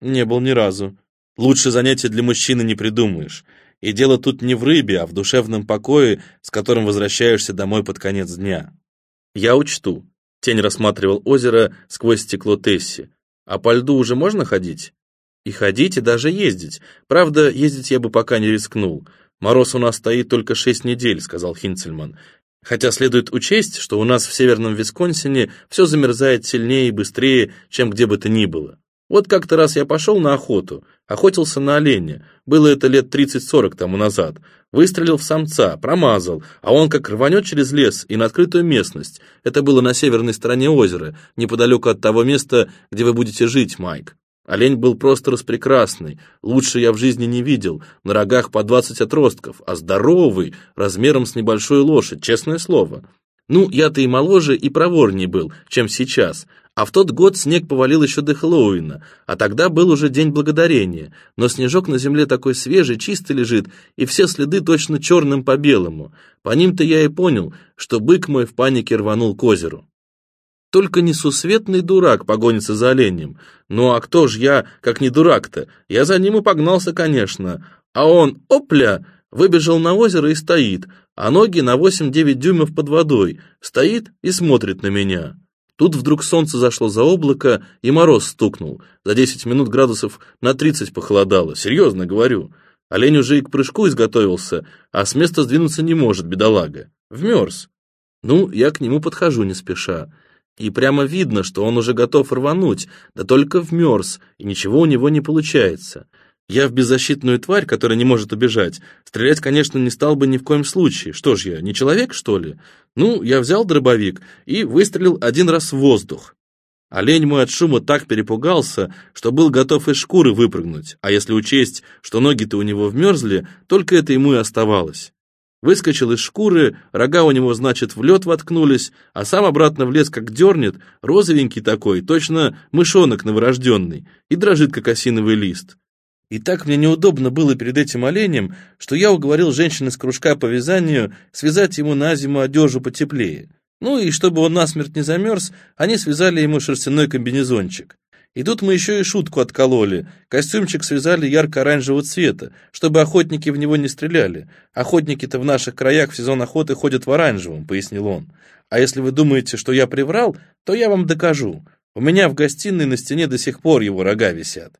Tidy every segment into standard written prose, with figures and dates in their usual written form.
Не был ни разу. Лучше занятия для мужчины не придумаешь. И дело тут не в рыбе, а в душевном покое, с которым возвращаешься домой под конец дня. Я учту. Тень рассматривал озеро сквозь стекло Тесси. А по льду уже можно ходить? И ходить, и даже ездить. Правда, ездить я бы пока не рискнул. Мороз у нас стоит только 6 недель, сказал Хинцельман. Хотя следует учесть, что у нас в северном Висконсине все замерзает сильнее и быстрее, чем где бы то ни было. Вот как-то раз я пошел на охоту, охотился на оленя. Было это лет 30-40 тому назад. Выстрелил в самца, промазал, а он как рванет через лес и на открытую местность. Это было на северной стороне озера, неподалеку от того места, где вы будете жить, Майк. Олень был просто распрекрасный, лучше я в жизни не видел, на рогах по 20 отростков, а здоровый, размером с небольшую лошадь, честное слово. Ну, я-то и моложе, и проворней был, чем сейчас. А в тот год снег повалил еще до Хэллоуина, а тогда был уже День Благодарения, но снежок на земле такой свежий, чистый лежит, и все следы точно черным по белому. По ним-то я и понял, что бык мой в панике рванул к озеру. Только несусветный дурак погонится за оленем. Ну а кто ж я, как не дурак-то? Я за ним и погнался, конечно. А он, опля, выбежал на озеро и стоит, а ноги на 8-9 дюймов под водой, стоит и смотрит на меня. Тут вдруг солнце зашло за облако, и мороз стукнул. За 10 минут градусов на 30 похолодало, серьезно говорю. Олень уже и к прыжку изготовился, а с места сдвинуться не может, бедолага. Вмерз. Ну, я к нему подхожу не спеша. И прямо видно, что он уже готов рвануть, да только вмерз, и ничего у него не получается. Я в беззащитную тварь, которая не может убежать, стрелять, конечно, не стал бы ни в коем случае. Что ж я, не человек, что ли? Ну, я взял дробовик и выстрелил один раз в воздух. Олень мой от шума так перепугался, что был готов из шкуры выпрыгнуть, а если учесть, что ноги-то у него вмерзли, только это ему и оставалось. Выскочил из шкуры, рога у него, значит, в лед воткнулись, а сам обратно в лес как дернет, розовенький такой, точно мышонок новорожденный, и дрожит, как осиновый лист. И так мне неудобно было перед этим оленем, что я уговорил женщин из кружка по вязанию связать ему на зиму одежду потеплее. Ну и чтобы он насмерть не замерз, они связали ему шерстяной комбинезончик. И тут мы еще и шутку откололи. Костюмчик связали ярко-оранжевого цвета, чтобы охотники в него не стреляли. Охотники-то в наших краях в сезон охоты ходят в оранжевом, пояснил он. А если вы думаете, что я приврал, то я вам докажу. У меня в гостиной на стене до сих пор его рога висят.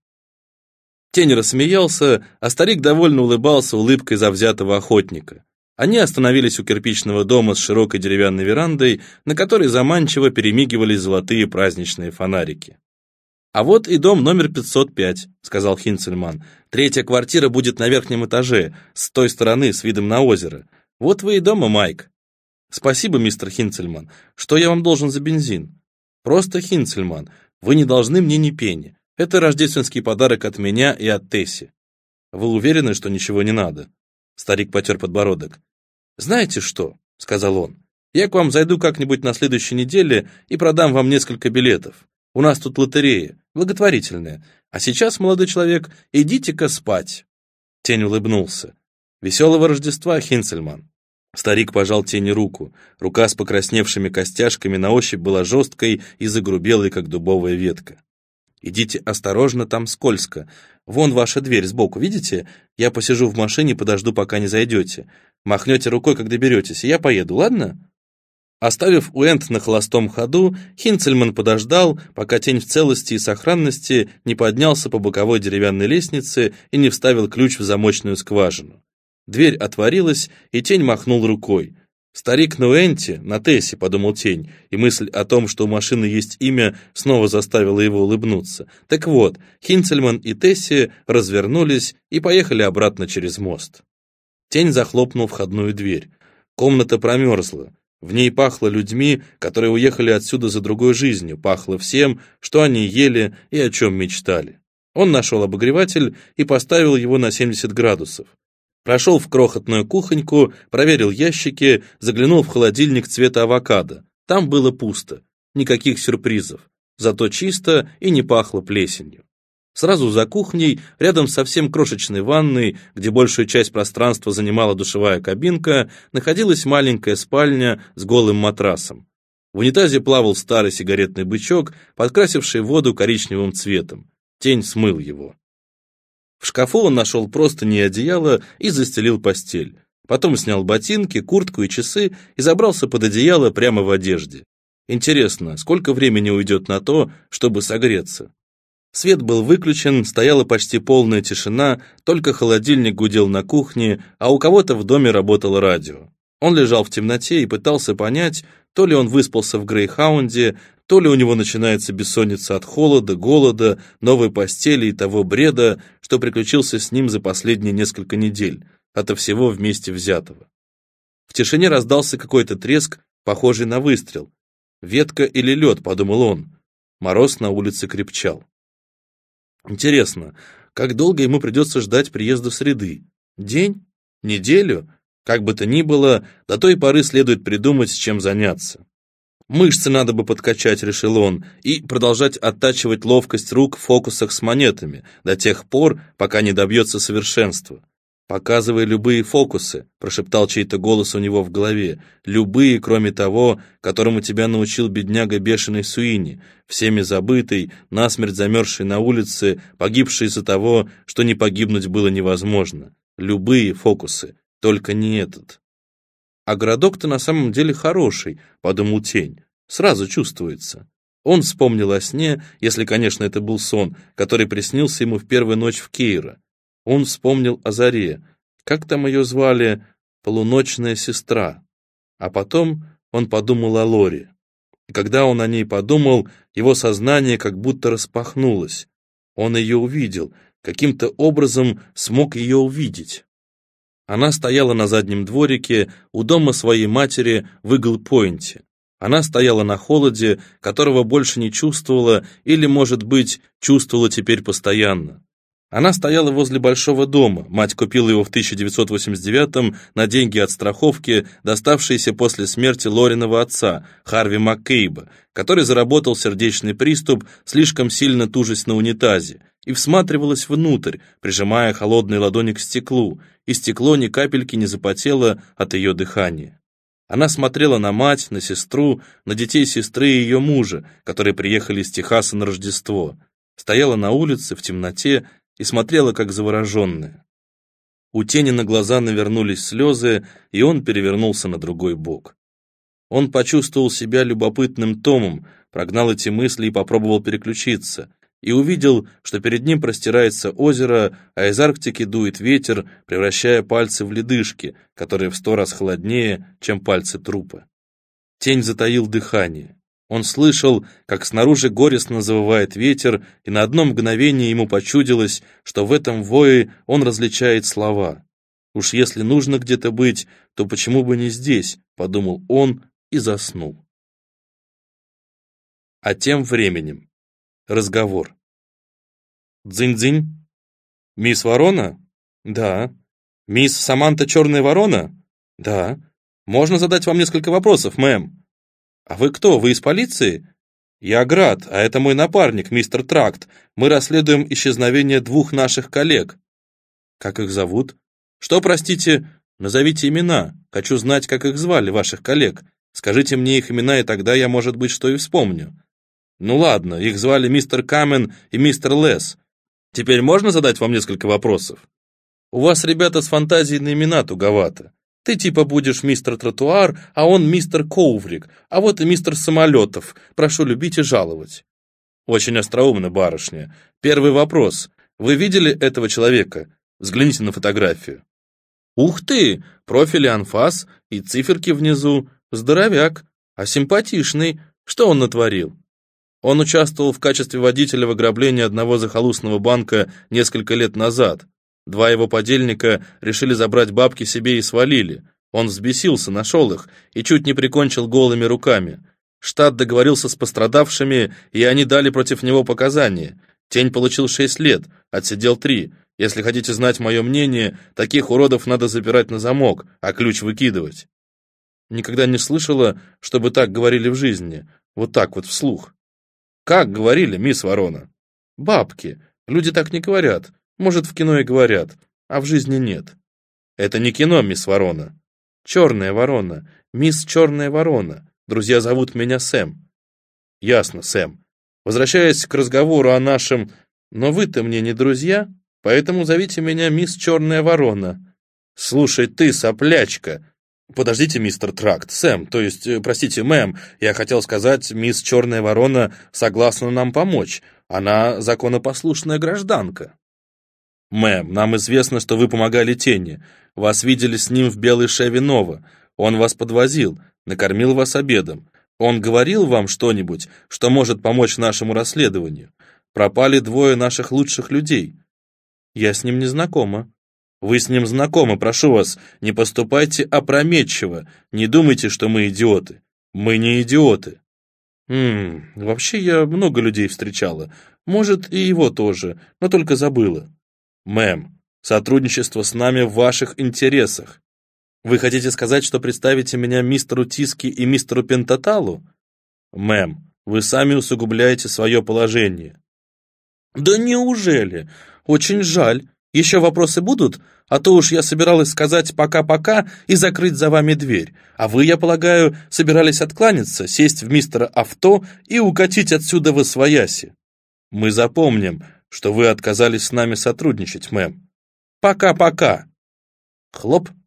Тень рассмеялся, а старик довольно улыбался улыбкой завзятого охотника. Они остановились у кирпичного дома с широкой деревянной верандой, на которой заманчиво перемигивались золотые праздничные фонарики. «А вот и дом номер 505», — сказал Хинцельман. «Третья квартира будет на верхнем этаже, с той стороны, с видом на озеро. Вот вы и дома, Майк». «Спасибо, мистер Хинцельман. Что я вам должен за бензин?» «Просто Хинцельман. Вы не должны мне ни пени. Это рождественский подарок от меня и от Тесси». «Вы уверены, что ничего не надо?» Старик потер подбородок. «Знаете что?» — сказал он. «Я к вам зайду как-нибудь на следующей неделе и продам вам несколько билетов. У нас тут лотерея, благотворительная. А сейчас, молодой человек, идите-ка спать». Тень улыбнулся. «Веселого Рождества, Хинцельман». Старик пожал Тени руку. Рука с покрасневшими костяшками на ощупь была жесткой и загрубелой, как дубовая ветка. «Идите осторожно, там скользко. Вон ваша дверь сбоку, видите? Я посижу в машине, подожду, пока не зайдете. Махнете рукой, как доберетесь, и я поеду, ладно?» Оставив Уэнд на холостом ходу, Хинцельман подождал, пока Тень в целости и сохранности не поднялся по боковой деревянной лестнице и не вставил ключ в замочную скважину. Дверь отворилась, и Тень махнул рукой. «Старик на Уэнте, на Тессе», — подумал Тень, и мысль о том, что у машины есть имя, снова заставила его улыбнуться. Так вот, Хинцельман и Тесси развернулись и поехали обратно через мост. Тень захлопнул входную дверь. Комната промерзла. В ней пахло людьми, которые уехали отсюда за другой жизнью, пахло всем, что они ели и о чем мечтали. Он нашел обогреватель и поставил его на 70 градусов. Прошел в крохотную кухоньку, проверил ящики, заглянул в холодильник цвета авокадо. Там было пусто, никаких сюрпризов, зато чисто и не пахло плесенью. Сразу за кухней, рядом с совсем крошечной ванной, где большую часть пространства занимала душевая кабинка, находилась маленькая спальня с голым матрасом. В унитазе плавал старый сигаретный бычок, подкрасивший воду коричневым цветом. Тень смыл его. В шкафу он нашел простыни и одеяло и застелил постель. Потом снял ботинки, куртку и часы и забрался под одеяло прямо в одежде. Интересно, сколько времени уйдет на то, чтобы согреться? Свет был выключен, стояла почти полная тишина, только холодильник гудел на кухне, а у кого-то в доме работало радио. Он лежал в темноте и пытался понять, то ли он выспался в Грейхаунде, то ли у него начинается бессонница от холода, голода, новой постели и того бреда, что приключился с ним за последние несколько недель, ото всего вместе взятого. В тишине раздался какой-то треск, похожий на выстрел. «Ветка или лед», — подумал он. Мороз на улице крепчал. Интересно, как долго ему придется ждать приезда среды? День? Неделю? Как бы то ни было, до той поры следует придумать, чем заняться. Мышцы надо бы подкачать, решил он, и продолжать оттачивать ловкость рук в фокусах с монетами, до тех пор, пока не добьется совершенства. «Показывай любые фокусы», — прошептал чей-то голос у него в голове, «любые, кроме того, которому тебя научил бедняга бешеный Суини, всеми забытый, насмерть замерзший на улице, погибший из-за того, что не погибнуть было невозможно. Любые фокусы, только не этот». «А городок-то на самом деле хороший», — подумал Тень. «Сразу чувствуется». Он вспомнил о сне, если, конечно, это был сон, который приснился ему в первую ночь в Кейро. Он вспомнил о заре. Как там ее звали? Полуночная сестра. А потом он подумал о Лоре. И когда он о ней подумал, его сознание как будто распахнулось. Он ее увидел, каким-то образом смог ее увидеть. Она стояла на заднем дворике у дома своей матери в Игл-Пойнте. Она стояла на холоде, которого больше не чувствовала или, может быть, чувствовала теперь постоянно. Она стояла возле большого дома, мать купила его в 1989-м на деньги от страховки, доставшиеся после смерти Лориного отца, Харви Маккейба, который заработал сердечный приступ, слишком сильно тужась на унитазе, и всматривалась внутрь, прижимая холодные ладони к стеклу, и стекло ни капельки не запотело от ее дыхания. Она смотрела на мать, на сестру, на детей сестры и ее мужа, которые приехали из Техаса на Рождество. Стояла на улице в темноте и смотрела, как завороженная. У Тени на глаза навернулись слезы, и он перевернулся на другой бок. Он почувствовал себя любопытным Томом, прогнал эти мысли и попробовал переключиться, и увидел, что перед ним простирается озеро, а из Арктики дует ветер, превращая пальцы в ледышки, которые в 100 раз холоднее, чем пальцы трупа. Тень затаил дыхание. Он слышал, как снаружи горестно завывает ветер, и на одно мгновение ему почудилось, что в этом вое он различает слова. «Уж если нужно где-то быть, то почему бы не здесь?» — подумал он и заснул. А тем временем разговор. «Дзынь-дзынь. Мисс Ворона?» «Да». «Мисс Саманта Черная Ворона?» «Да». «Можно задать вам несколько вопросов, мэм?» «А вы кто? Вы из полиции?» «Я Град, а это мой напарник, мистер Тракт. Мы расследуем исчезновение 2 наших коллег». «Как их зовут?» «Что, простите?» «Назовите имена. Хочу знать, как их звали, ваших коллег. Скажите мне их имена, и тогда я, может быть, что и вспомню». «Ну ладно, их звали мистер Камен и мистер Лес. Теперь можно задать вам несколько вопросов?» «У вас, ребята, с фантазией на имена туговато. Ты типа будешь мистер Тротуар, а он мистер Коврик, а вот и мистер Самолетов. Прошу любить и жаловать». «Очень остроумно, барышня. Первый вопрос. Вы видели этого человека? Взгляните на фотографию». «Ух ты! Профиль и анфас, и циферки внизу. Здоровяк. А симпатичный. Что он натворил?» «Он участвовал в качестве водителя в ограблении одного захолустного банка несколько лет назад. 2 его подельника решили забрать бабки себе и свалили. Он взбесился, нашел их и чуть не прикончил голыми руками. Штат договорился с пострадавшими, и они дали против него показания. Тень получил 6 лет, отсидел 3. Если хотите знать мое мнение, таких уродов надо запирать на замок, а ключ выкидывать». «Никогда не слышала, чтобы так говорили в жизни, вот так вот вслух». «Как говорили, мисс Ворона?» «Бабки. Люди так не говорят. Может, в кино и говорят, а в жизни нет». «Это не кино, мисс Ворона». «Черная ворона. Мисс Черная Ворона. Друзья зовут меня Сэм». «Ясно, Сэм. Возвращаясь к разговору о нашем...» Но вы-то мне не друзья, поэтому зовите меня мисс Черная Ворона. Слушай ты, соплячка. Подождите, мистер Тракт, Сэм, то есть, простите, мэм, я хотел сказать, мисс Черная Ворона согласна нам помочь. Она законопослушная гражданка. Мэм, нам известно, что вы помогали Тени. Вас видели с ним в Белой Шеве Нова. Он вас подвозил, накормил вас обедом. Он говорил вам что-нибудь, что может помочь нашему расследованию? Пропали двое наших лучших людей. Я с ним не знакома. Вы с ним знакомы, прошу вас, не поступайте опрометчиво, не думайте, что мы идиоты. Мы не идиоты. Вообще я много людей встречала, может и его тоже, но только забыла. Мэм, сотрудничество с нами в ваших интересах. Вы хотите сказать, что представите меня мистеру Тиски и мистеру Пентаталу? Мэм, вы сами усугубляете свое положение. Да неужели? Очень жаль. Еще вопросы будут? А то уж я собиралась сказать пока-пока и закрыть за вами дверь. А вы, я полагаю, собирались откланяться, сесть в мистера авто и укатить отсюда восвояси. Мы запомним, что вы отказались с нами сотрудничать, мэм. Пока-пока. Хлоп.